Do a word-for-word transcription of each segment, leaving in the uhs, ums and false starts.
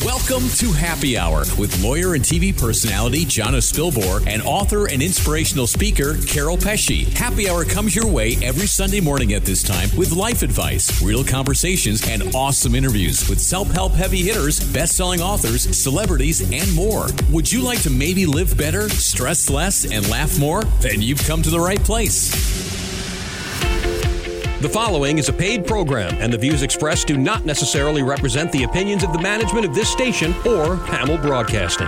Welcome to Happy Hour with lawyer and T V personality Jana Spilbor and author and inspirational speaker Carol Pesci. Happy Hour comes your way every Sunday morning at this time with life advice, real conversations, and awesome interviews with self-help heavy hitters, best-selling authors, celebrities, and more. Would you like to maybe live better, stress less, and laugh more? Then you've come to the right place. The following is a paid program, and the views expressed do not necessarily represent the opinions of the management of this station or Hamill Broadcasting.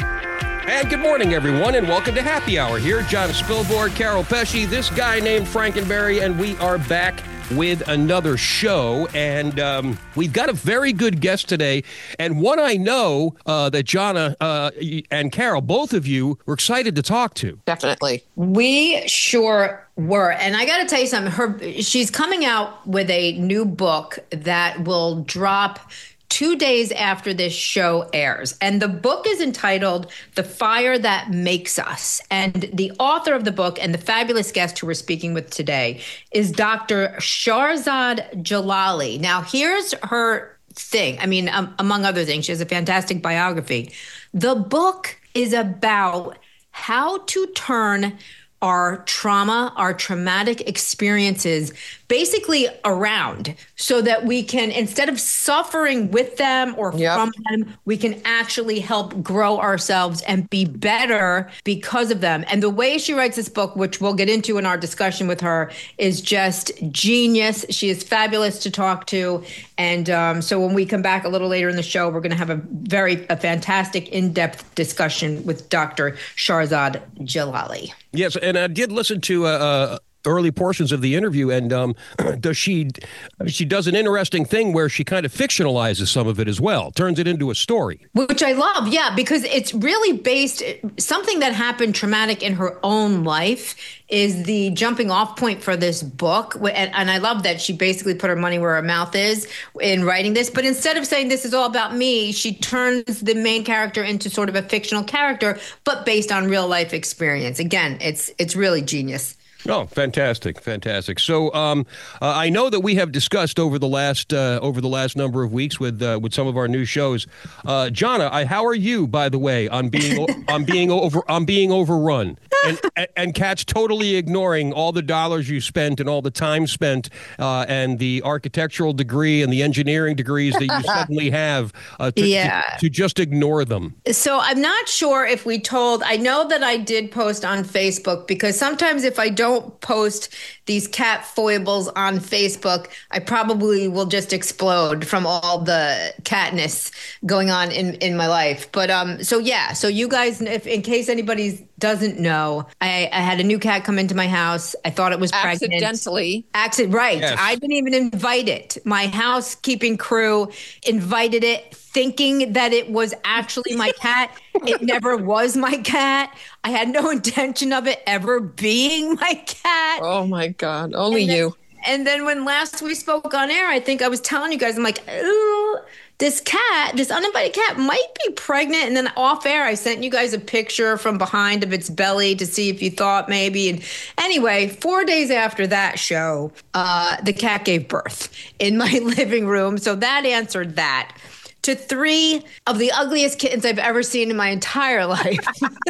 And good morning, everyone, and welcome to Happy Hour here. Jana Spilbor, Carol Pesci, this guy named Frankenberry, and we are back with another show, and um, we've got a very good guest today, and one I know uh, that Jana uh, and Carol, both of you, were excited to talk to. Definitely. We sure were. And I got to tell you something. Her, she's coming out with a new book that will drop two days after this show airs. And the book is entitled The Fire That Makes Us. And the author of the book and the fabulous guest who we're speaking with today is Doctor Shahrzad Jalali. Now, here's her thing. I mean, um, among other things, she has a fantastic biography. The book is about how to turn our trauma, our traumatic experiences basically around so that we can, instead of suffering with them or yep. from them, we can actually help grow ourselves and be better because of them. And the way she writes this book, which we'll get into in our discussion with her, is just genius. She is fabulous to talk to. And um, so when we come back a little later in the show, we're going to have a very a fantastic in-depth discussion with Doctor Shahrzad Jalali. Yes, and I did listen to uh, uh, early portions of the interview, and um, does she she does an interesting thing where she kind of fictionalizes some of it as well, turns it into a story. Which I love, yeah, because it's really based, something that happened traumatic in her own life is the jumping off point for this book. And, and I love that she basically put her money where her mouth is in writing this. But instead of saying this is all about me, she turns the main character into sort of a fictional character, but based on real life experience. Again, it's it's really genius. Oh, fantastic, fantastic. So um, uh, I know that we have discussed over the last uh, over the last number of weeks with uh, with some of our new shows. Uh, Jana, I, how are you, by the way, on being on being over on being overrun and, and and Kat's totally ignoring all the dollars you spent and all the time spent uh, and the architectural degree and the engineering degrees that you suddenly have uh, to, yeah. to, to just ignore them. So I'm not sure if we told. I know that I did post on Facebook because sometimes if I don't Don't post these cat foibles on Facebook, I probably will just explode from all the catness going on in, in my life. But um, so yeah, so you guys, if in case anybody doesn't know, I, I had a new cat come into my house. I thought it was pregnant. Accidentally. Accident, right. Yes. I didn't even invite it. My housekeeping crew invited it, thinking that it was actually my cat. It never was my cat. I had no intention of it ever being my cat. Oh my God. Only and then, you. And then when last we spoke on air, I think I was telling you guys, I'm like, ooh, this cat, this uninvited cat might be pregnant. And then off air, I sent you guys a picture from behind of its belly to see if you thought maybe. And anyway, four days after that show, uh, the cat gave birth in my living room. So that answered that. To three of the ugliest kittens I've ever seen in my entire life.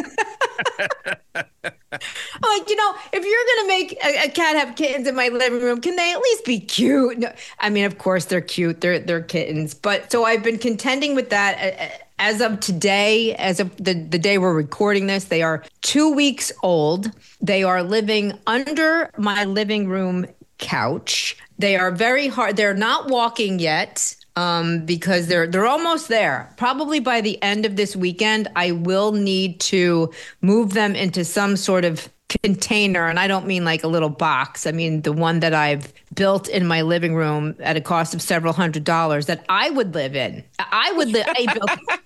Like, you know, if you're going to make a, a cat have kittens in my living room, can they at least be cute? No, I mean, of course they're cute. They're they're kittens. But so I've been contending with that. As of today, as of the, the day we're recording this, they are two weeks old. They are living under my living room couch. They are very hard. They're not walking yet. Um, because they're they're almost there. Probably by the end of this weekend, I will need to move them into some sort of container. And I don't mean like a little box. I mean the one that I've built in my living room at a cost of several hundred dollars that I would live in. I would live. I built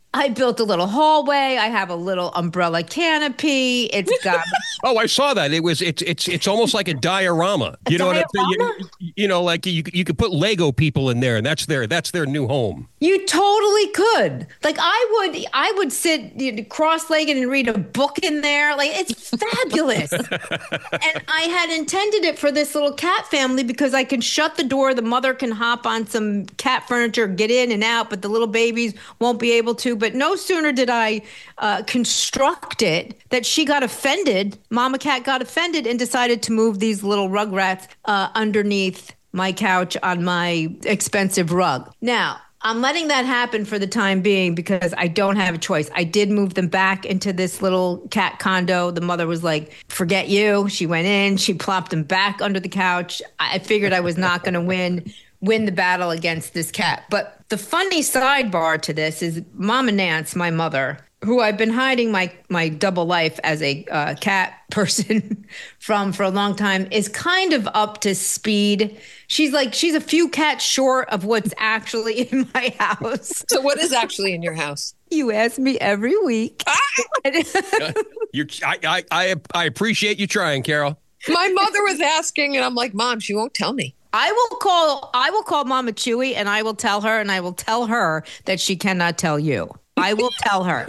I built a little hallway. I have a little umbrella canopy. It's got Oh, I saw that. It was it's it's it's almost like a diorama. a You know what I'm diorama? saying? You, you know, like you you could put Lego people in there, and that's their that's their new home. You totally could. Like I would, I would sit you know, cross-legged and read a book in there. Like it's fabulous. And I had intended it for this little cat family because I can shut the door. The mother can hop on some cat furniture, get in and out, but the little babies won't be able to. But no sooner did I uh, construct it that she got offended. Mama cat got offended and decided to move these little rugrats uh, underneath my couch on my expensive rug. Now, I'm letting that happen for the time being because I don't have a choice. I did move them back into this little cat condo. The mother was like, forget you. She went in, she plopped them back under the couch. I figured I was not going to win win the battle against this cat. But the funny sidebar to this is Mama Nance, my mother, who I've been hiding my my double life as a uh, cat person from for a long time, is kind of up to speed. She's like, she's a few cats short of what's actually in my house. So what is actually in your house? You ask me every week. You're, I, I I I appreciate you trying, Carol. My mother was asking, and I'm like, Mom, she won't tell me. I will call I will call Mama Chewy and I will tell her and I will tell her that she cannot tell you. I will tell her.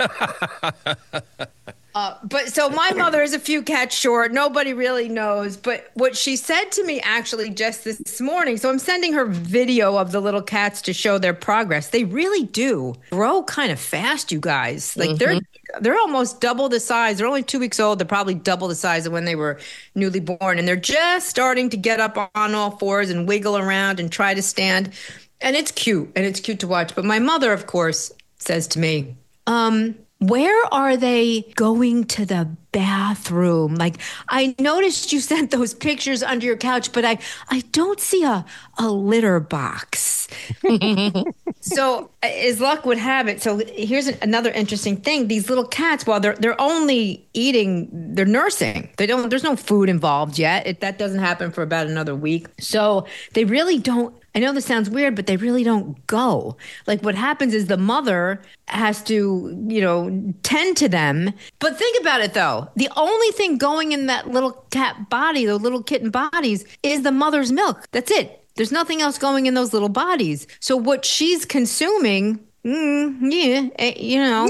Uh, but so my mother is a few cats short. Nobody really knows. But what she said to me actually just this morning, so I'm sending her video of the little cats to show their progress. They really do grow kind of fast, you guys. Like mm-hmm. they're they're almost double the size. They're only two weeks old. They're probably double the size of when they were newly born. And they're just starting to get up on all fours and wiggle around and try to stand. And it's cute. And it's cute to watch. But my mother, of course, says to me, um, where are they going to the bathroom? Like, I noticed you sent those pictures under your couch, but I, I don't see a, a litter box. So as luck would have it. So here's another interesting thing. These little cats, while they're, they're only eating, they're nursing. They don't, there's no food involved yet. It, that doesn't happen for about another week. So they really don't, I know this sounds weird, but they really don't go. Like what happens is the mother has to, you know, tend to them. But think about it, though. The only thing going in that little cat body, those little kitten bodies, is the mother's milk. That's it. There's nothing else going in those little bodies. So what she's consuming, mm, yeah, eh, you know.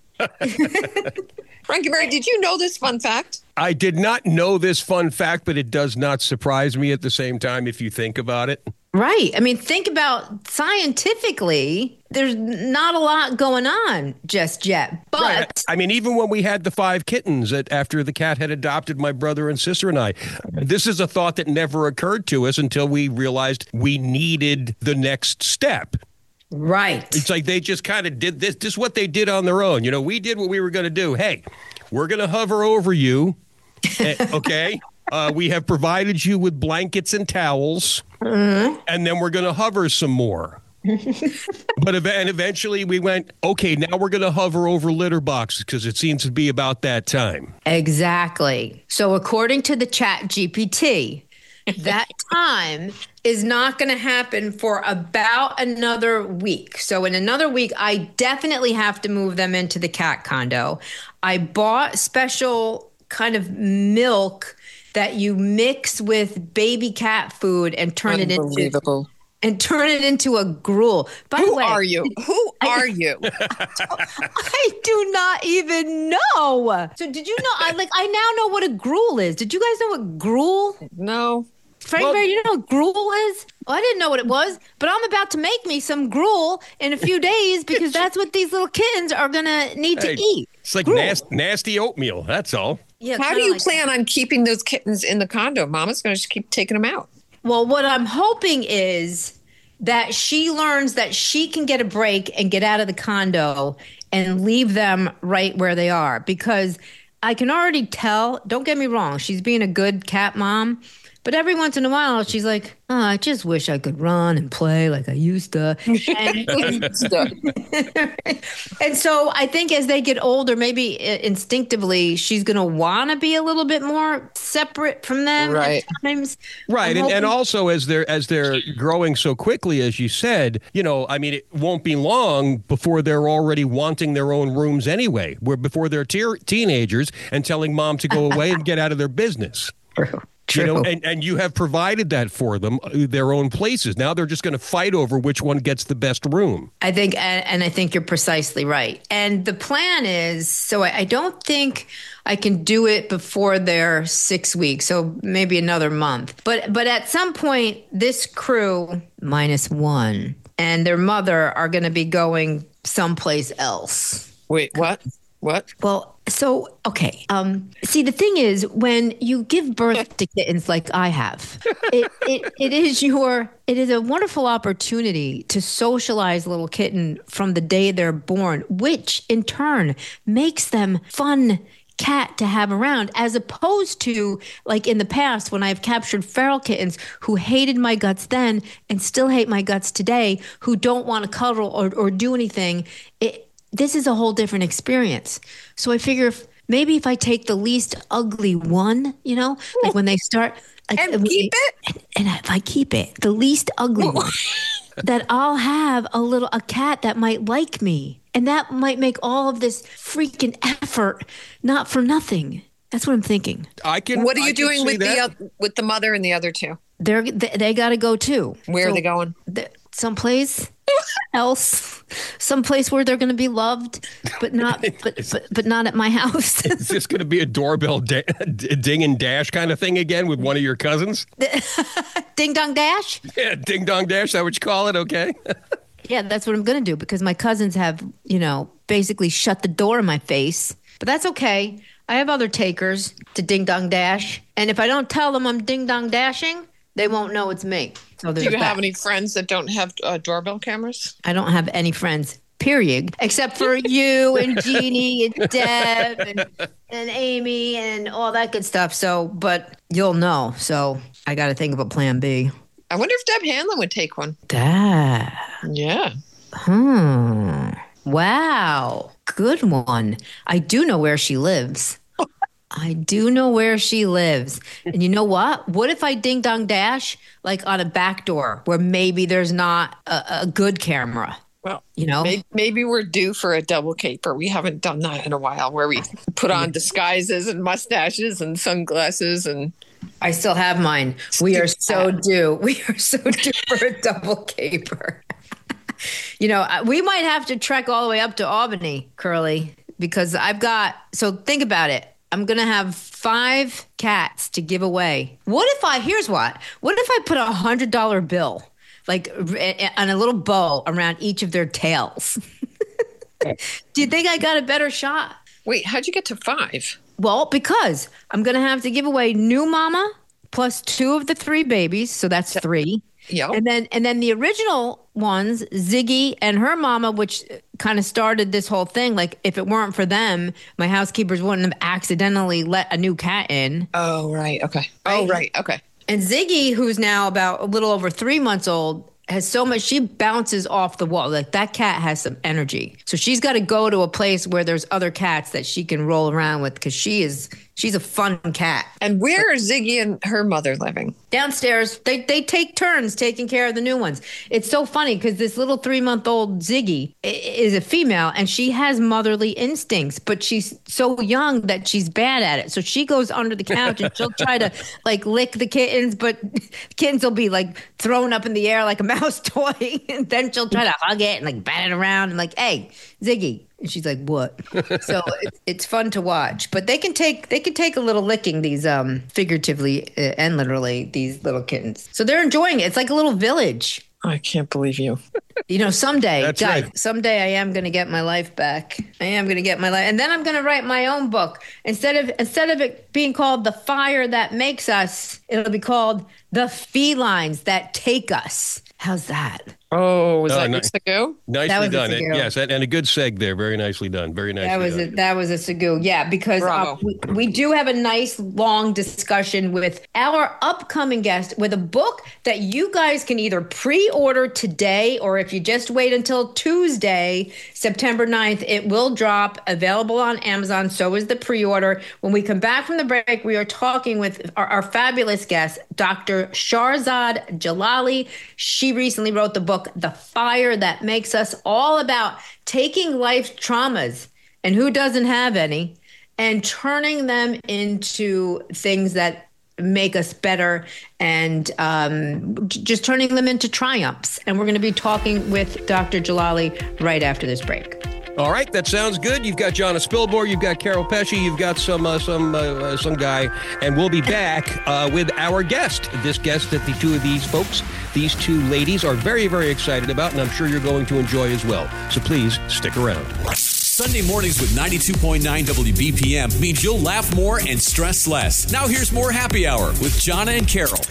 Frankie Mary, did you know this fun fact? I did not know this fun fact, but it does not surprise me at the same time if you think about it. Right. I mean, think about scientifically, there's not a lot going on just yet. But right. I mean, even when we had the five kittens that after the cat had adopted my brother and sister and I, this is a thought that never occurred to us until we realized we needed the next step. Right. It's like they just kind of did this. This is what they did on their own. You know, we did what we were going to do. Hey, we're going to hover over you. Okay. Uh, we have provided you with blankets and towels, mm-hmm. and then we're going to hover some more. But ev- and eventually we went, okay, now we're going to hover over litter boxes because it seems to be about that time. Exactly. So according to the Chat G P T, that time is not going to happen for about another week. So in another week, I definitely have to move them into the cat condo. I bought special kind of milk that you mix with baby cat food and turn it into and turn it into a gruel. By Who the way, are you? Who are I, you? I do not even know. So did you know? I like. I now know what a gruel is. Did you guys know what gruel? No. Frank well, Bear, you know what gruel is? Well, I didn't know what it was, but I'm about to make me some gruel in a few days because that's what these little kittens are going to need hey, to eat. It's like nasty, nasty oatmeal. That's all. Yeah, How do you like plan that. on keeping those kittens in the condo? Mama's going to just keep taking them out. Well, what I'm hoping is that she learns that she can get a break and get out of the condo and leave them right where they are. Because I can already tell, don't get me wrong, she's being a good cat mom, But every once in a while, she's like, oh, I just wish I could run and play like I used to. And, and so I think as they get older, maybe instinctively, she's going to want to be a little bit more separate from them Right. at times. Right. And, hoping- and also as they're as they're growing so quickly, as you said, you know, I mean, it won't be long before they're already wanting their own rooms anyway, where before they're te- teenagers and telling mom to go away and get out of their business. True. True. You know, and, and you have provided that for them, uh, their own places. Now they're just going to fight over which one gets the best room. I think, and, and I think you're precisely right. And the plan is, so I, I don't think I can do it before they're six weeks, so maybe another month. But but at some point, this crew minus one and their mother are going to be going someplace else. Wait, what? What? Well, so, okay. Um, see, the thing is, when you give birth to kittens like I have, it, it, it is your, it is a wonderful opportunity to socialize a little kitten from the day they're born, which in turn makes them fun cat to have around, as opposed to like in the past when I've captured feral kittens who hated my guts then and still hate my guts today, who don't want to cuddle or, or do anything. It, This is a whole different experience. So I figure if maybe if I take the least ugly one, you know, like when they start like, And keep it, and, and if I keep it, the least ugly one, that I'll have a little a cat that might like me, and that might make all of this freaking effort not for nothing. That's what I'm thinking. I can. What are I you can doing see with the that. oth- with the mother and the other two? They're they, they got to go too. Where So are they going? the- someplace else, someplace where they're going to be loved, but not but, but but not at my house. Is this going to be a doorbell da- ding and dash kind of thing again with one of your cousins? Ding dong dash. Yeah, ding dong dash. Is that what you call it? Okay. Yeah, that's what I'm going to do because my cousins have, you know, basically shut the door in my face. But that's okay. I have other takers to ding dong dash. And if I don't tell them I'm ding dong dashing, they won't know it's me. So Do there's you that. have any friends that don't have uh, doorbell cameras? I don't have any friends, period, except for you and Jeannie and Deb and, and Amy and all that good stuff. So, but you'll know. So I got to think of a plan B. I wonder if Deb Hanlon would take one. That. Yeah. Hmm. Wow. Good one. I do know where she lives. I do know where she lives. And you know what? What if I ding dong dash like on a back door where maybe there's not a, a good camera? Well, You know? maybe, maybe we're due for a double caper. We haven't done that in a while, where we put on disguises and mustaches and sunglasses and. I still have mine. We are so due. We are so due for a double caper. You know, I- we might have to trek all the way up to Albany, Curly, because I've got, so think about it. I'm going to have five cats to give away. What if I, here's what, what if I put a one hundred dollar bill, like r- on a little bow around each of their tails? Do you think I got a better shot? Wait, how'd you get to five? Well, because I'm going to have to give away new mama plus two of the three babies. So that's three. Yep. And then and then the original ones, Ziggy and her mama, which kind of started this whole thing. Like if it weren't for them, my housekeepers wouldn't have accidentally let a new cat in. Oh, right. Okay. Oh, right. Okay. And Ziggy, who's now about a little over three months old, has so much, she bounces off the wall. Like that cat has some energy. So she's got to go to a place where there's other cats that she can roll around with because she is, she's a fun cat. And where are Ziggy and her mother living? Downstairs, they, they take turns taking care of the new ones. It's so funny because this little three month old Ziggy i- is a female and she has motherly instincts, but she's so young that she's bad at it. So she goes under the couch and she'll try to like lick the kittens, but kittens will be like thrown up in the air like a mouse toy. And then she'll try to hug it and like bat it around and like, hey, Ziggy. And she's like, "What?" So it's, it's fun to watch, but they can take they can take a little licking. These um figuratively uh, and literally these little kittens. So they're enjoying it. It's like a little village. I can't believe you. You know, someday, That's guys, right. someday I am going to get my life back. I am going to get my life, and then I'm going to write my own book instead of instead of it being called "The Fire That Makes Us." It'll be called "The Felines That Take Us." How's that? Oh, was Oh, that ni- your Segu? Nicely was a done. Segu. Yes, and, and a good seg there. Very nicely done. Very nicely That was done. a, that was a Segu. Yeah, because um, Bravo. we, we do have a nice long discussion with our upcoming guest with a book that you guys can either pre-order today, or if you just wait until Tuesday, September ninth, it will drop, available on Amazon. So is the pre-order. When we come back from the break, we are talking with our, our fabulous guest, Doctor Shahrzad Jalali. She recently wrote the book, The Fire That Makes Us, all about taking life's traumas, and who doesn't have any, and turning them into things that make us better, and um, j- just turning them into triumphs. And we're going to be talking with Doctor Jalali right after this break. All right, that sounds good. You've got Jonna Spilbor, you've got Carol Pesci, you've got some uh, some uh, uh, some guy, and we'll be back uh, with our guest. This guest that the two of these folks, these two ladies, are very, very excited about, and I'm sure you're going to enjoy as well. So please stick around. Sunday mornings with ninety-two point nine W B P M means you'll laugh more and stress less. Now here's more Happy Hour with Jonna and Carol.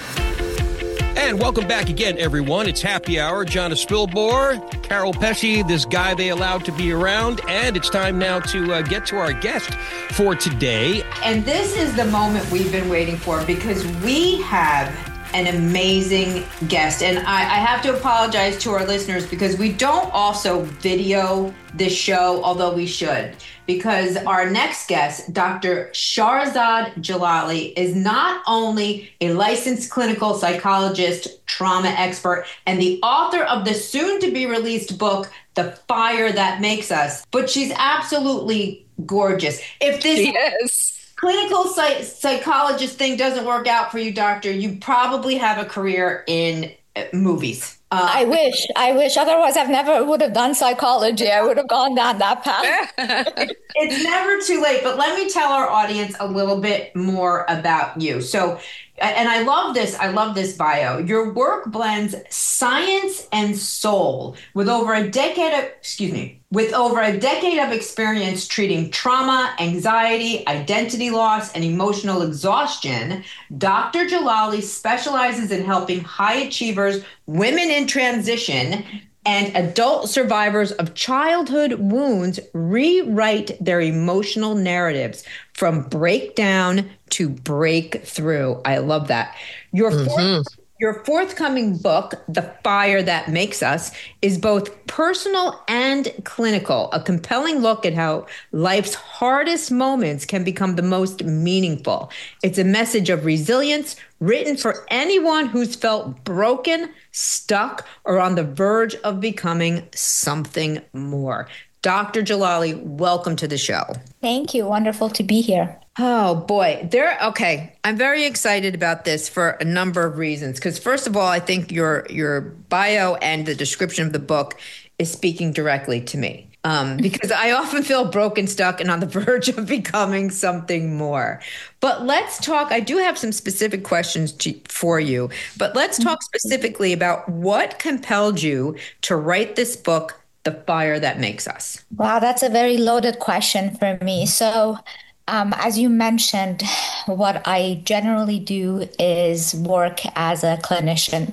And welcome back again, everyone. It's Happy Hour. Jonna Spilbor, Carol Pesci, this guy they allowed to be around. And it's time now to uh, get to our guest for today. And this is the moment we've been waiting for, because we have an amazing guest. And I, I have to apologize to our listeners because we don't also video this show, although we should. Because our next guest, Doctor Shahrzad Jalali, is not only a licensed clinical psychologist, trauma expert, and the author of the soon-to-be-released book, The Fire That Makes Us, but she's absolutely gorgeous. If this Yes. clinical psych- psychologist thing doesn't work out for you, doctor, you probably have a career in uh, movies. Uh, I wish, I wish. Otherwise, I've never would have done psychology. I would have gone down that path. It's never too late, but let me tell our audience a little bit more about you. So, and I love this, I love this bio. Your work blends science and soul with over a decade of, excuse me, with over a decade of experience treating trauma, anxiety, identity loss, and emotional exhaustion. Doctor Jalali specializes in helping high achievers, women in transition, and adult survivors of childhood wounds rewrite their emotional narratives from breakdown to breakthrough. I love that. Your fourth, your forthcoming book, The Fire That Makes Us, is both personal and clinical, a compelling look at how life's hardest moments can become the most meaningful. It's a message of resilience written for anyone who's felt broken, stuck, or on the verge of becoming something more. Doctor Jalali, welcome to the show. Thank you. Wonderful to be here. Oh boy, there. Okay, I'm very excited about this for a number of reasons. Because first of all, I think your your bio and the description of the book is speaking directly to me. Um, because I often feel broken, stuck, and on the verge of becoming something more. But let's talk. I do have some specific questions to, for you. But let's talk specifically about what compelled you to write this book, The Fire That Makes Us. Wow, that's a very loaded question for me. So, Um, as you mentioned, what I generally do is work as a clinician,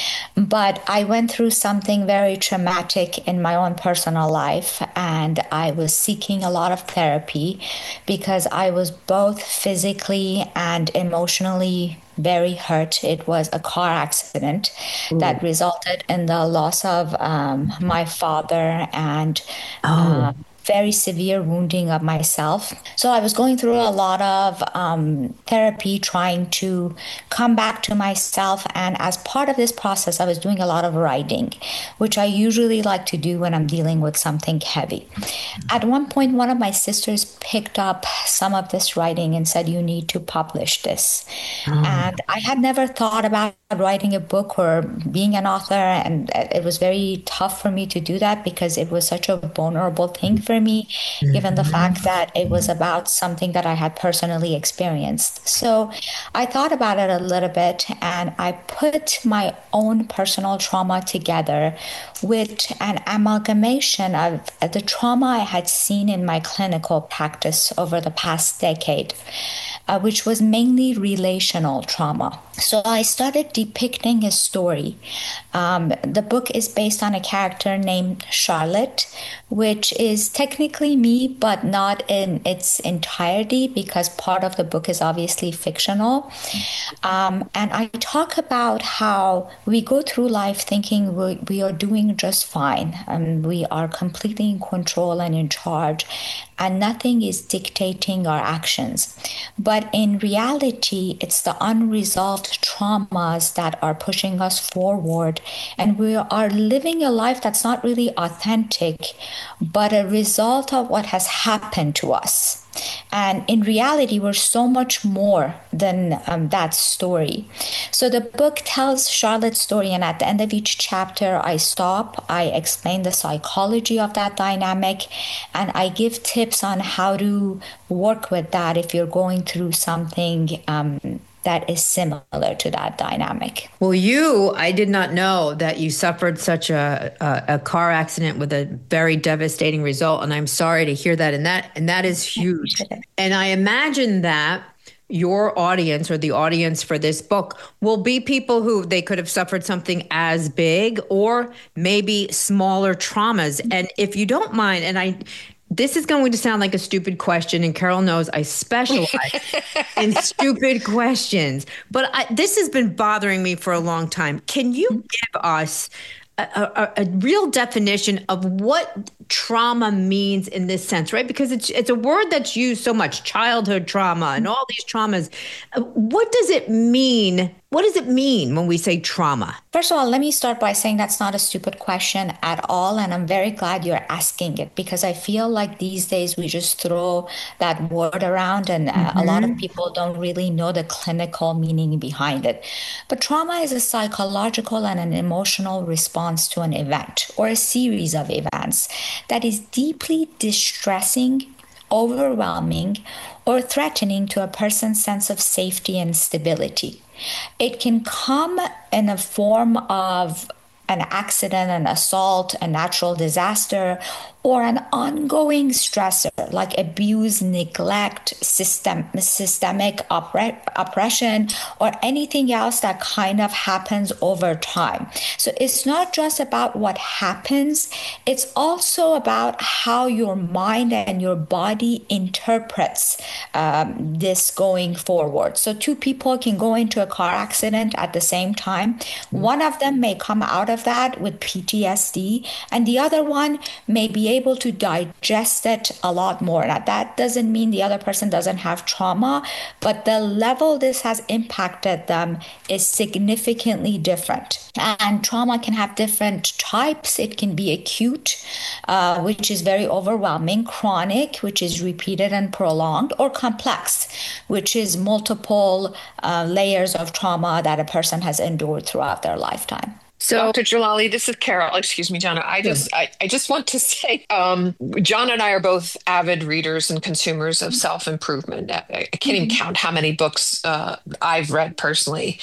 but I went through something very traumatic in my own personal life, and I was seeking a lot of therapy because I was both physically and emotionally very hurt. It was a car accident Ooh. that resulted in the loss of um, my father and oh. uh, very severe wounding of myself. So I was going through a lot of um, therapy, trying to come back to myself. And as part of this process, I was doing a lot of writing, which I usually like to do when I'm dealing with something heavy. At one point, one of my sisters picked up some of this writing and said, you need to publish this. Oh. And I had never thought about writing a book or being an author. And it was very tough for me to do that because it was such a vulnerable thing for me, given the fact that it was about something that I had personally experienced. So I thought about it a little bit, and I put my own personal trauma together with an amalgamation of the trauma I had seen in my clinical practice over the past decade, uh, which was mainly relational trauma. So I started depicting a story. Um, the book is based on a character named Charlotte, which is technically me, but not in its entirety because part of the book is obviously fictional. Um, and I talk about how we go through life thinking we, we are doing just fine and we are completely in control and in charge, and nothing is dictating our actions. But in reality, it's the unresolved traumas that are pushing us forward, and we are living a life that's not really authentic, but a result of what has happened to us. And in reality, we're so much more than um, that story. So the book tells Charlotte's story, and at the end of each chapter, I stop, I explain the psychology of that dynamic, and I give tips on how to work with that if you're going through something um, that is similar to that dynamic. Well, you, I did not know that you suffered such a, a, a car accident with a very devastating result. And I'm sorry to hear that. And that, and that is huge. And I imagine that your audience or the audience for this book will be people who they could have suffered something as big or maybe smaller traumas. And if you don't mind, and I, this is going to sound like a stupid question, and Carol knows I specialize in stupid questions, but I, this has been bothering me for a long time. Can you give us a, a, a real definition of what trauma means in this sense, right? Because it's it's a word that's used so much, childhood trauma and all these traumas. What does it mean? What does it mean when we say trauma? First of all, let me start by saying that's not a stupid question at all. And I'm very glad you're asking it, because I feel like these days we just throw that word around and uh, mm-hmm. a lot of people don't really know the clinical meaning behind it. But trauma is a psychological and an emotional response to an event or a series of events that is deeply distressing, overwhelming, or threatening to a person's sense of safety and stability. It can come in a form of an accident, an assault, a natural disaster, or an ongoing stressor like abuse, neglect, system, systemic oppre- oppression, or anything else that kind of happens over time. So it's not just about what happens, it's also about how your mind and your body interprets um, this going forward. So two people can go into a car accident at the same time. One of them may come out of that with P T S D, and the other one may be able to digest it a lot more. Now, that doesn't mean the other person doesn't have trauma, but the level this has impacted them is significantly different. And trauma can have different types. It can be acute, uh, which is very overwhelming, chronic, which is repeated and prolonged, or complex, which is multiple uh, layers of trauma that a person has endured throughout their lifetime. So, Doctor Jalali, this is Carol. Excuse me, Jana. I just, I, I just want to say, um, John and I are both avid readers and consumers of self-improvement. I, I can't even count how many books uh, I've read personally.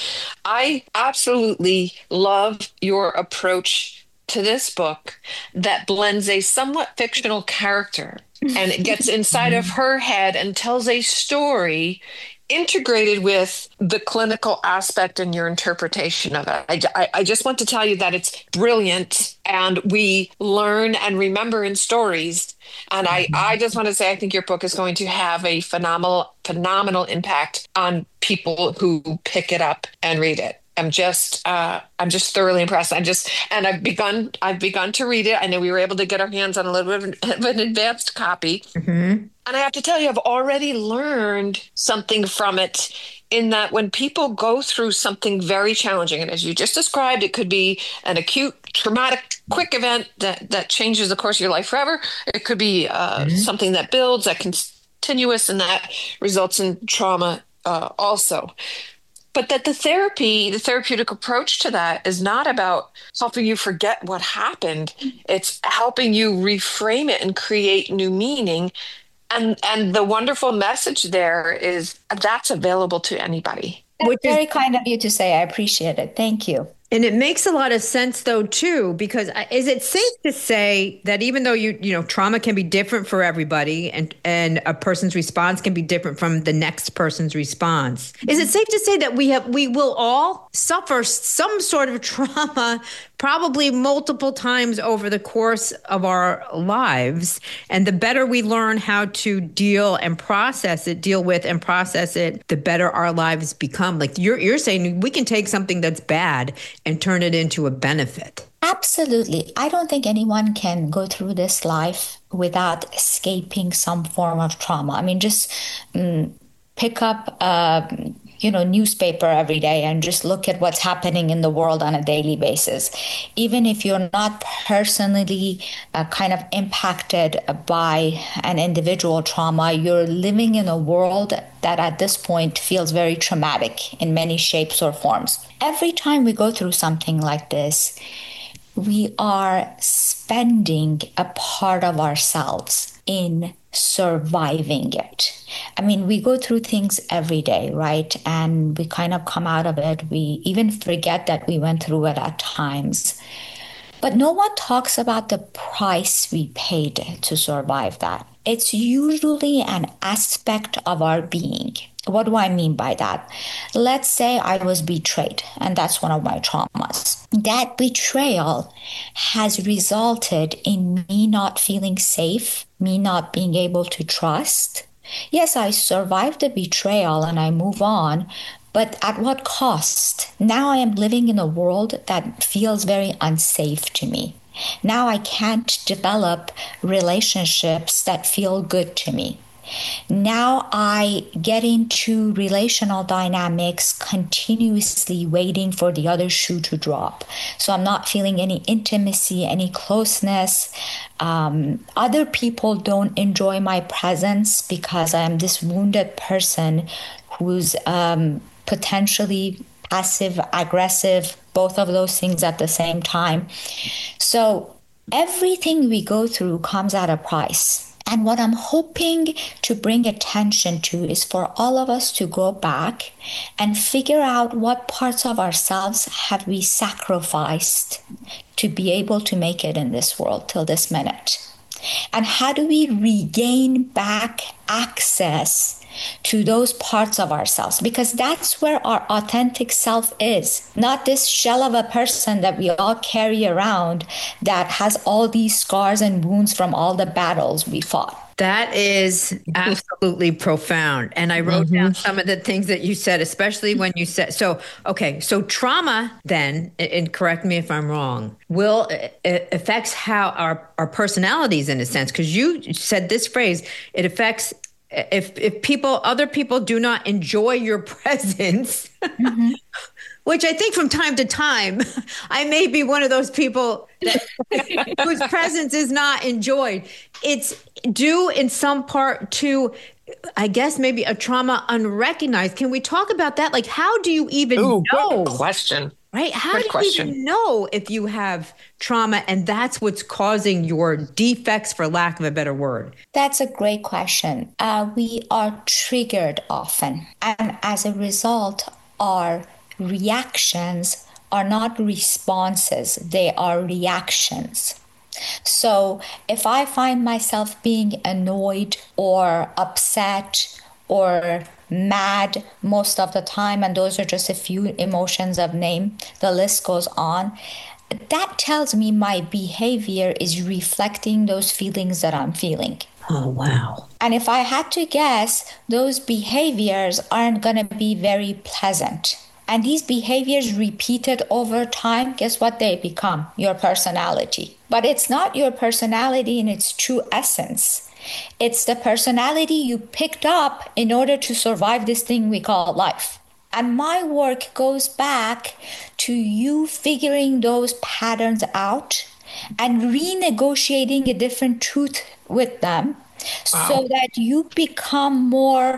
I absolutely love your approach to this book that blends a somewhat fictional character and it gets inside of her head and tells a story integrated with the clinical aspect and your interpretation of it. I, I, I just want to tell you that it's brilliant and we learn and remember in stories. And I, I just want to say, I think your book is going to have a phenomenal, phenomenal impact on people who pick it up and read it. I'm just, uh, I'm just thoroughly impressed. I just, and I've begun, I've begun to read it. I know we were able to get our hands on a little bit of an advanced copy. Mm-hmm. And I have to tell you, I've already learned something from it in that when people go through something very challenging, and as you just described, it could be an acute, traumatic, quick event that, that changes the course of your life forever. It could be uh, mm-hmm. something that builds, that continuous, and that results in trauma uh, also. But that the therapy, the therapeutic approach to that is not about helping you forget what happened. It's helping you reframe it and create new meaning. And and the wonderful message there is that's available to anybody. That's Which very is, kind of you to say. I appreciate it. Thank you. And it makes a lot of sense though too, because I- is it safe to say that even though you you know trauma can be different for everybody, and and a person's response can be different from the next person's response, is it safe to say that we have we will all suffer some sort of trauma, probably multiple times over the course of our lives, and the better we learn how to deal and process it, deal with and process it, the better our lives become? Like you're you're saying, we can take something that's bad and turn it into a benefit. Absolutely. I don't think anyone can go through this life without escaping some form of trauma. I mean, just um, pick up a you know newspaper every day and just look at what's happening in the world on a daily basis. Even if you're not personally uh, kind of impacted by an individual trauma, you're living in a world that at this point feels very traumatic in many shapes or forms. Every time we go through something like this, we are spending a part of ourselves in surviving it. I mean, we go through things every day, right? And we kind of come out of it. We even forget that we went through it at times. But no one talks about the price we paid to survive that. It's usually an aspect of our being. What do I mean by that? Let's say I was betrayed, and that's one of my traumas. That betrayal has resulted in me not feeling safe, me not being able to trust. Yes, I survived the betrayal and I move on, but at what cost? Now I am living in a world that feels very unsafe to me. Now I can't develop relationships that feel good to me. Now I get into relational dynamics continuously waiting for the other shoe to drop. So I'm not feeling any intimacy, any closeness. Um, other people don't enjoy my presence because I'm this wounded person who's um, potentially passive, aggressive, both of those things at the same time. So everything we go through comes at a price. And what I'm hoping to bring attention to is for all of us to go back and figure out what parts of ourselves have we sacrificed to be able to make it in this world till this minute. And how do we regain back access to those parts of ourselves? Because that's where our authentic self is, not this shell of a person that we all carry around that has all these scars and wounds from all the battles we fought. That is absolutely profound. And I wrote mm-hmm. down some of the things that you said, especially when you said, so, okay, so trauma then, and correct me if I'm wrong, will, it affects how our, our personalities in a sense, because you said this phrase, it affects If if people, other people do not enjoy your presence, mm-hmm. which I think from time to time, I may be one of those people that, whose presence is not enjoyed. It's due in some part to, I guess, maybe a trauma unrecognized. Can we talk about that? Like, how do you even Ooh, know? Good question. Right? How Good do question. you even know if you have trauma and that's what's causing your defects, for lack of a better word? That's a great question. Uh, we are triggered often. And as a result, our reactions are not responses, they are reactions. So if I find myself being annoyed or upset or mad most of the time, and those are just a few emotions of name, the list goes on, that tells me my behavior is reflecting those feelings that I'm feeling. Oh, wow. And if I had to guess, those behaviors aren't going to be very pleasant. And these behaviors repeated over time, guess what they become? Your personality. But it's not your personality in its true essence. It's the personality you picked up in order to survive this thing we call life. And my work goes back to you figuring those patterns out and renegotiating a different truth with them. Wow. So that you become more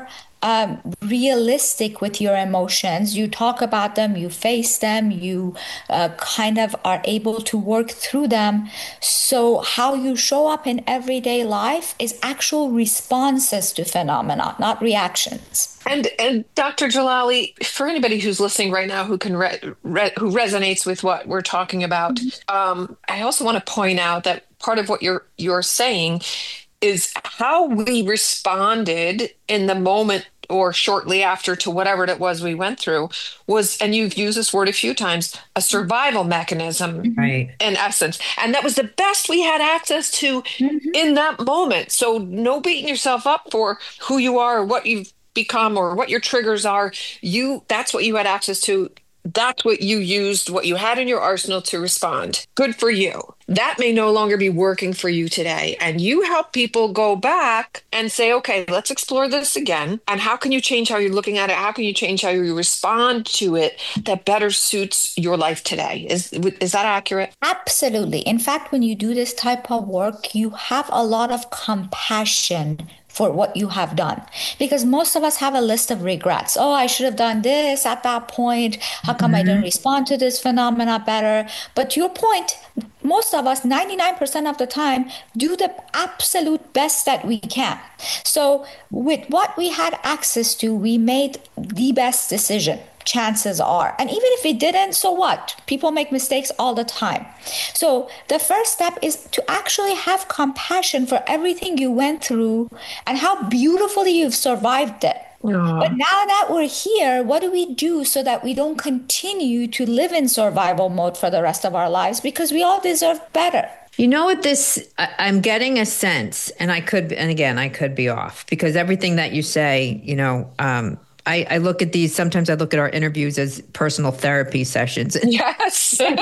um, realistic with your emotions. You talk about them, you face them, you uh, kind of are able to work through them. So how you show up in everyday life is actual responses to phenomena, not reactions. And and Doctor Jalali, for anybody who's listening right now who can re- re- who resonates with what we're talking about, um, I also want to point out that part of what you're you're saying is how we responded in the moment or shortly after to whatever it was we went through was, and you've used this word a few times, a survival mechanism, Right. in essence. And that was the best we had access to mm-hmm. in that moment. So no beating yourself up for who you are or what you've become or what your triggers are. You, that's what you had access to. That's what you used, what you had in your arsenal to respond. Good for you. That may no longer be working for you today. And you help people go back and say, okay, let's explore this again. And how can you change how you're looking at it? How can you change how you respond to it that better suits your life today? Is, is that accurate? Absolutely. In fact, when you do this type of work, you have a lot of compassion for what you have done. Because most of us have a list of regrets. Oh, I should have done this at that point. How come mm-hmm. I didn't respond to this phenomena better? But to your point, most of us, ninety-nine percent of the time, do the absolute best that we can. So with what we had access to, we made the best decision. Chances are. And even if we didn't, so what? People make mistakes all the time. So the first step is to actually have compassion for everything you went through and how beautifully you've survived it. Aww. But now that we're here, what do we do so that we don't continue to live in survival mode for the rest of our lives? Because we all deserve better. You know what this, I, I'm getting a sense, and I could, and again, I could be off because everything that you say, you know, um, I, I look at these, sometimes I look at our interviews as personal therapy sessions. Yes. and,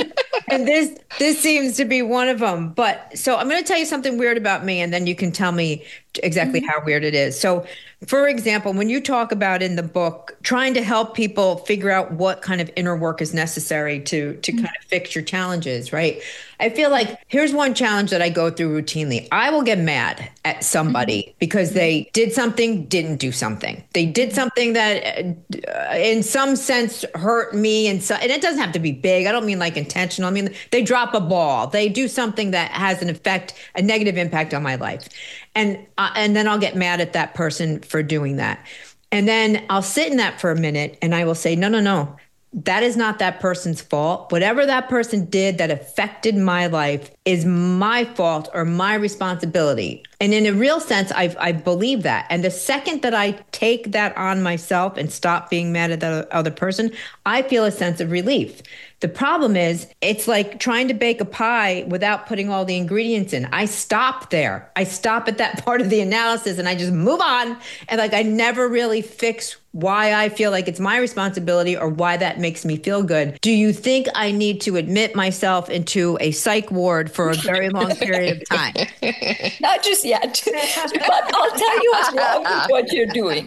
and this this seems to be one of them. But so I'm going to tell you something weird about me, and then you can tell me exactly mm-hmm. how weird it is. So, for example, when you talk about in the book, trying to help people figure out what kind of inner work is necessary to, to mm-hmm. kind of fix your challenges, right? I feel like here's one challenge that I go through routinely. I will get mad at somebody mm-hmm. because they did something, didn't do something. They did something that uh, in some sense hurt me. And, so, and it doesn't have to be big. I don't mean like intentional. I mean, they drop a ball. They do something that has an effect, a negative impact on my life. And uh, and then I'll get mad at that person for doing that. And then I'll sit in that for a minute and I will say, no, no, no. That is not that person's fault. Whatever that person did that affected my life is my fault or my responsibility. And in a real sense, I I believe that. And the second that I take that on myself and stop being mad at the other person, I feel a sense of relief. The problem is it's like trying to bake a pie without putting all the ingredients in. I stop there. I stop at that part of the analysis and I just move on. And like I never really fix why I feel like it's my responsibility or why that makes me feel good. Do you think I need to admit myself into a psych ward for a very long period of time? Not just yet, but I'll tell you what's wrong with what you're doing.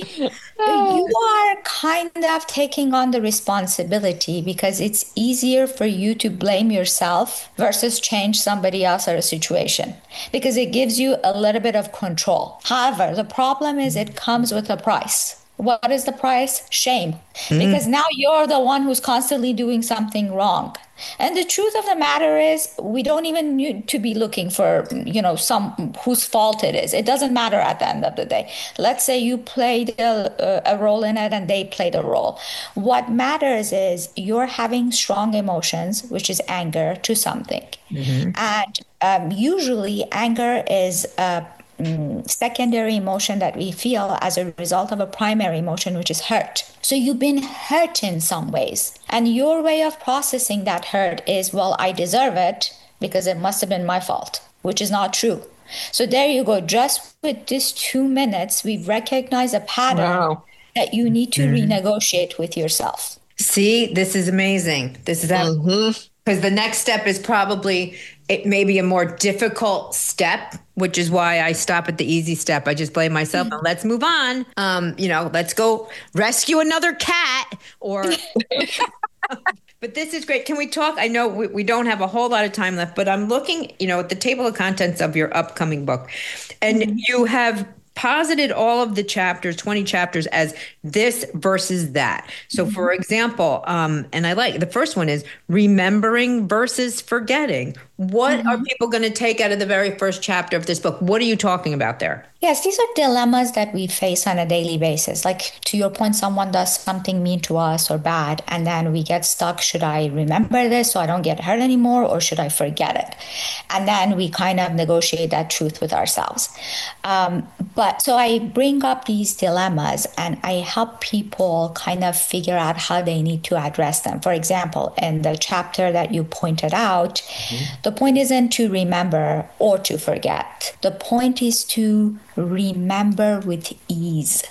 You are kind of taking on the responsibility because it's easier for you to blame yourself versus change somebody else or a situation because it gives you a little bit of control. However, the problem is it comes with a price. What is the price? Shame. Mm. Because now you're the one who's constantly doing something wrong. And the truth of the matter is we don't even need to be looking for, you know, some whose fault it is. It doesn't matter at the end of the day. Let's say you played a, a role in it and they played a role. What matters is you're having strong emotions, which is anger to something. Mm-hmm. And um, usually anger is a secondary emotion that we feel as a result of a primary emotion, which is hurt. So you've been hurt in some ways. And your way of processing that hurt is, well, I deserve it because it must have been my fault, which is not true. So there you go. Just with these two minutes, we've recognized a pattern wow. that you need to mm-hmm. renegotiate with yourself. See, this is amazing. This is how, because mm-hmm. the next step is probably it may be a more difficult step, which is why I stop at the easy step. I just blame myself and let's move on. Um, you know, let's go rescue another cat or. But this is great. Can we talk? I know we, we don't have a whole lot of time left, but I'm looking, you know, at the table of contents of your upcoming book, and mm-hmm. you have posited all of the chapters, twenty chapters, as this versus that. So, mm-hmm. for example, um, and I like the first one is remembering versus forgetting. What mm-hmm. are people going to take out of the very first chapter of this book? What are you talking about there? Yes, these are dilemmas that we face on a daily basis. Like, to your point, someone does something mean to us or bad, and then we get stuck. Should I remember this so I don't get hurt anymore, or should I forget it? And then we kind of negotiate that truth with ourselves. Um, but so I bring up these dilemmas and I help people kind of figure out how they need to address them. For example, in the chapter that you pointed out, mm-hmm. the point isn't to remember or to forget. The point is to remember with ease.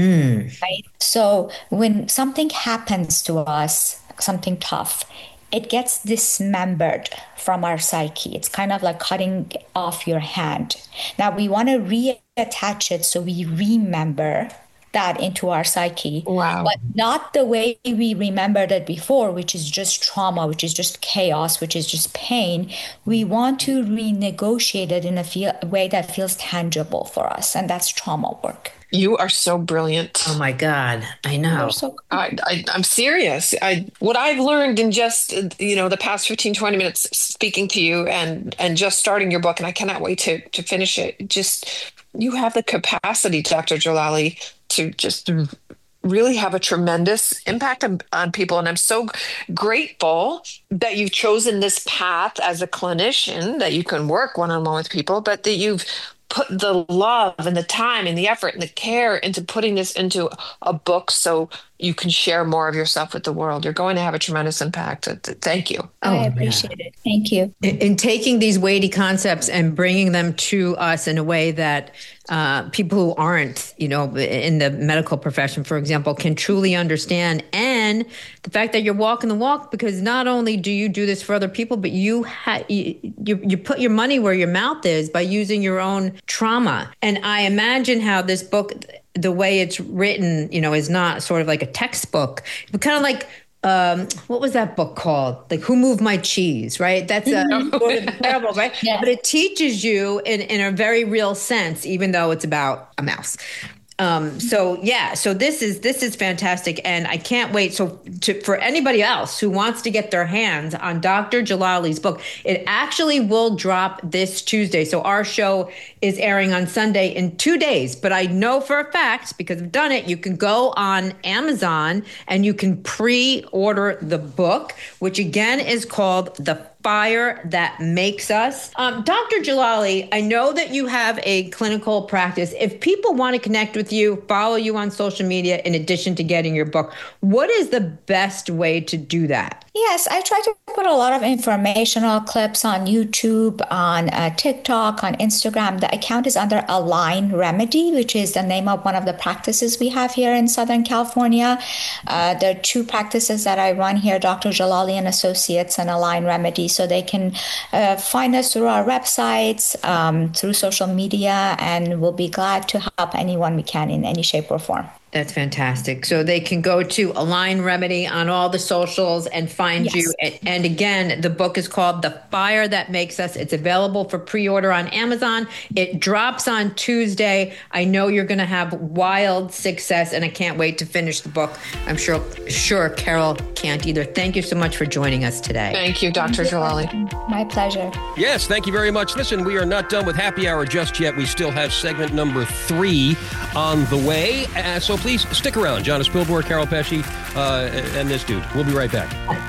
Mm. Right? So when something happens to us, something tough, it gets dismembered from our psyche. It's kind of like cutting off your hand. Now we want to reattach it so we remember that into our psyche. Wow. But not the way we remembered it before, which is just trauma, which is just chaos, which is just pain. We want to renegotiate it in a feel, way that feels tangible for us. And that's trauma work. You are so brilliant. Oh my God, I know. So I, I, I'm serious. I, what I've learned in just, you know, the past fifteen, twenty minutes speaking to you and, and just starting your book, and I cannot wait to, to finish it. Just, you have the capacity, Doctor Jalali, to just really have a tremendous impact on, on people. And I'm so grateful that you've chosen this path as a clinician, that you can work one-on-one with people, but that you've put the love and the time and the effort and the care into putting this into a book so you can share more of yourself with the world. You're going to have a tremendous impact. Thank you. I appreciate it. Thank you. In, in taking these weighty concepts and bringing them to us in a way that uh, people who aren't, you know, in the medical profession, for example, can truly understand. And the fact that you're walking the walk, because not only do you do this for other people, but you, ha- you, you, you put your money where your mouth is by using your own trauma. And I imagine how this book, the way it's written, you know, is not sort of like a textbook, but kind of like, um, what was that book called? Like Who Moved My Cheese, right? That's a sort of parable, right? Yeah. But it teaches you in, in a very real sense, even though it's about a mouse. Um, so yeah, so this is this is fantastic, and I can't wait. So to, for anybody else who wants to get their hands on Doctor Jalali's book, it actually will drop this Tuesday. So our show is airing on Sunday in two days, but I know for a fact, because I've done it, you can go on Amazon and you can pre-order the book, which again is called The Fire That Makes Us. Um, Doctor Jalali, I know that you have a clinical practice. If people want to connect with you, follow you on social media, in addition to getting your book, what is the best way to do that? Yes, I try to put a lot of informational clips on YouTube, on uh, TikTok, on Instagram. The account is under Align Remedy, which is the name of one of the practices we have here in Southern California. Uh, there are two practices that I run here, Doctor Jalali and Associates and Align Remedy. So they can uh, find us through our websites, um, through social media, and we'll be glad to help anyone we can in any shape or form. That's fantastic. So they can go to Align Remedy on all the socials and find yes. you. And, and again, the book is called The Fire That Makes Us. It's available for pre-order on Amazon. It drops on Tuesday. I know you're going to have wild success, and I can't wait to finish the book. I'm sure, sure Carol can't either. Thank you so much for joining us today. Thank you, Doctor Jalali. My pleasure. Yes, thank you very much. Listen, we are not done with Happy Hour just yet. We still have segment number three on the way. Uh, so please stick around. Jana Spilborn, Carol Pesci, uh, and this dude. We'll be right back.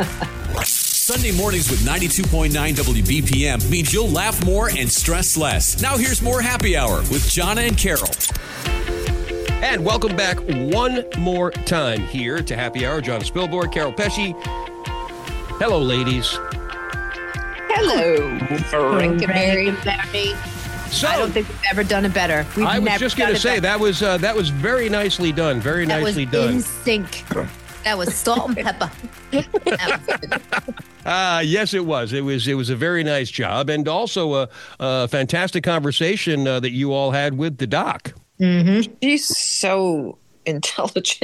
Sunday mornings with ninety-two point nine W B P M means you'll laugh more and stress less. Now here's more Happy Hour with Jana and Carol. And welcome back one more time here to Happy Hour. Jana Spilborn, Carol Pesci. Hello, ladies. Hello, Frank and Mary. So, I don't think we've ever done it better. We've I was never just going to say, that was uh, that was very nicely done. Very that nicely was done. In sync. That was salt and pepper. Ah, uh, yes, it was. It was it was a very nice job, and also a, a fantastic conversation uh, that you all had with the doc. Mm-hmm. She's so intelligent.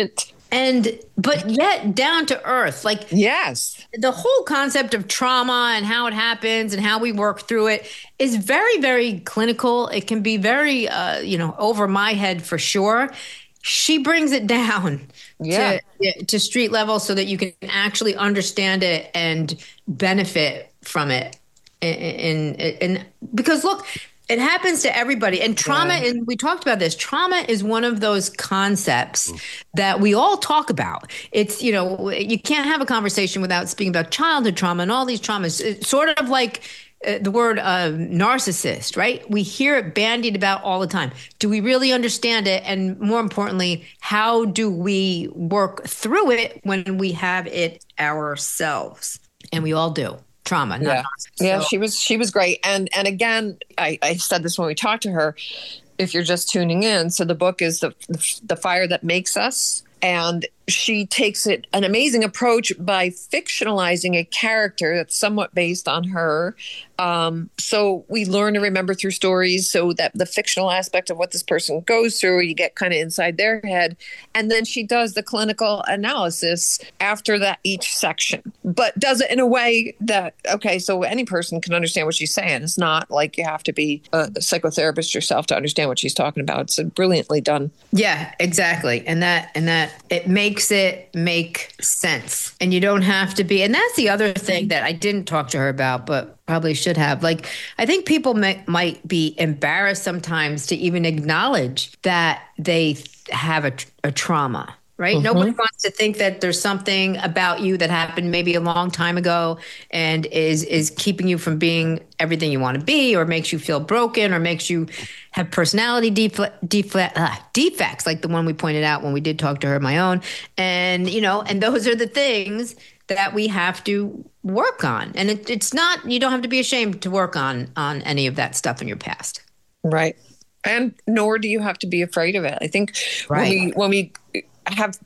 And, but yet down to earth, like, yes, the whole concept of trauma and how it happens and how we work through it is very, very clinical. It can be very, uh, you know, over my head for sure. She brings it down yeah. to, to street level so that you can actually understand it and benefit from it. And, and, and because look, it happens to everybody. And trauma, yeah. and we talked about this, trauma is one of those concepts that we all talk about. It's, you know, you can't have a conversation without speaking about childhood trauma and all these traumas. It's sort of like uh, the word uh, narcissist, right? We hear it bandied about all the time. Do we really understand it? And more importantly, how do we work through it when we have it ourselves? And we all do. Trauma. Yeah. So. Yeah. She was, she was great. And, and again, I, I said this when we talked to her, if you're just tuning in. So the book is the, the, the Fire That Makes Us. And she takes it an amazing approach by fictionalizing a character that's somewhat based on her. Um, so we learn to remember through stories, so that the fictional aspect of what this person goes through, you get kind of inside their head. And then she does the clinical analysis after that, each section, but does it in a way that, okay, so any person can understand what she's saying. It's not like you have to be a psychotherapist yourself to understand what she's talking about. It's brilliantly done. Yeah, exactly. And that, and that it makes it make sense. And you don't have to be, and that's the other thing that I didn't talk to her about, but probably should have. Like, I think people may, might be embarrassed sometimes to even acknowledge that they have a, a trauma, right? Mm-hmm. Nobody wants to think that there's something about you that happened maybe a long time ago and is is keeping you from being everything you want to be, or makes you feel broken, or makes you have personality defle- defle- uh, defects, like the one we pointed out when we did talk to her, my own. And, you know, and those are the things that we have to work on. And it, it's not, you don't have to be ashamed to work on on any of that stuff in your past. Right. And nor do you have to be afraid of it. I think right. when we when we have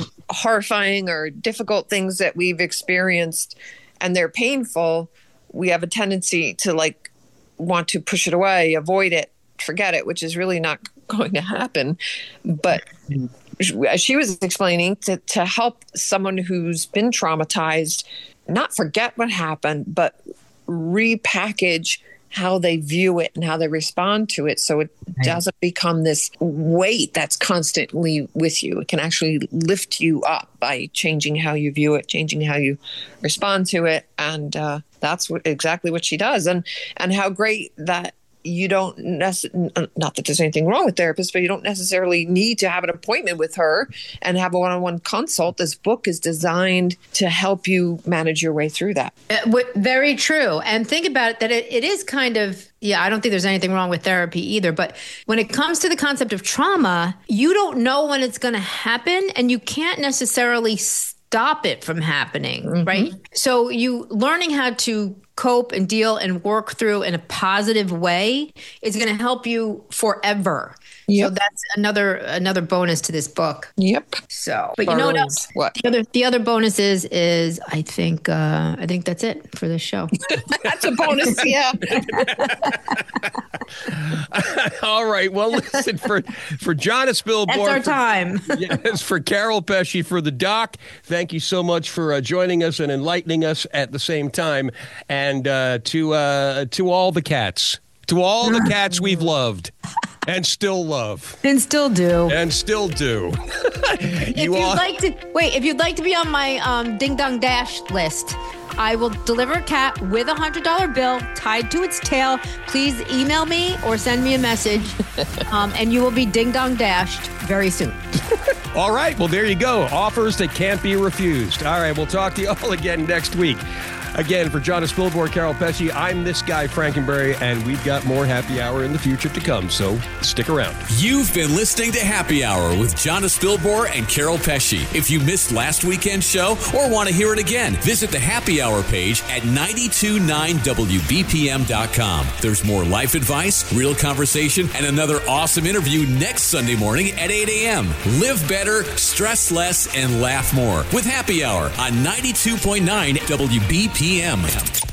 horrifying or difficult things that we've experienced and they're painful, we have a tendency to like want to push it away, avoid it, forget it, which is really not going to happen. But as she was explaining, to, to help someone who's been traumatized not forget what happened, but repackage how they view it and how they respond to it, so it right. doesn't become this weight that's constantly with you. It can actually lift you up by changing how you view it, changing how you respond to it. And uh, that's what, exactly what she does. And and how great that you don't necessarily, not that there's anything wrong with therapists, but you don't necessarily need to have an appointment with her and have a one-on-one consult. This book is designed to help you manage your way through that. Uh, very true. And think about it, that it, it is kind of, yeah, I don't think there's anything wrong with therapy either. But when it comes to the concept of trauma, you don't know when it's going to happen, and you can't necessarily stop it from happening, mm-hmm. right? So you learning how to cope and deal and work through in a positive way is going to help you forever. Yep. So that's another another bonus to this book. Yep. So, but you know what else? What? The other the other bonus is is I think uh, I think that's it for this show. That's a bonus, yeah. All right. Well, listen, for for Jana Spilborn. That's our for, time. Yes, for Carol Pesci, for the doc. Thank you so much for uh, joining us and enlightening us at the same time. And uh, to uh, to all the cats, to all the cats we've loved. And still love. And still do. And still do. If you you'd all... like to wait, if you'd like to be on my um, Ding Dong Dash list, I will deliver a cat with a hundred dollar bill tied to its tail. Please email me or send me a message, um, and you will be Ding Dong Dashed very soon. All right. Well, there you go. Offers that can't be refused. All right. We'll talk to you all again next week. Again, for Jana Spilborn, Carol Pesci, I'm this guy, Frankenberry, and we've got more Happy Hour in the future to come, so stick around. You've been listening to Happy Hour with Jana Spilborn and Carol Pesci. If you missed last weekend's show or want to hear it again, visit the Happy Hour page at nine two nine W B P M dot com. There's more life advice, real conversation, and another awesome interview next Sunday morning at eight a.m. Live better, stress less, and laugh more with Happy Hour on ninety-two point nine W B P M.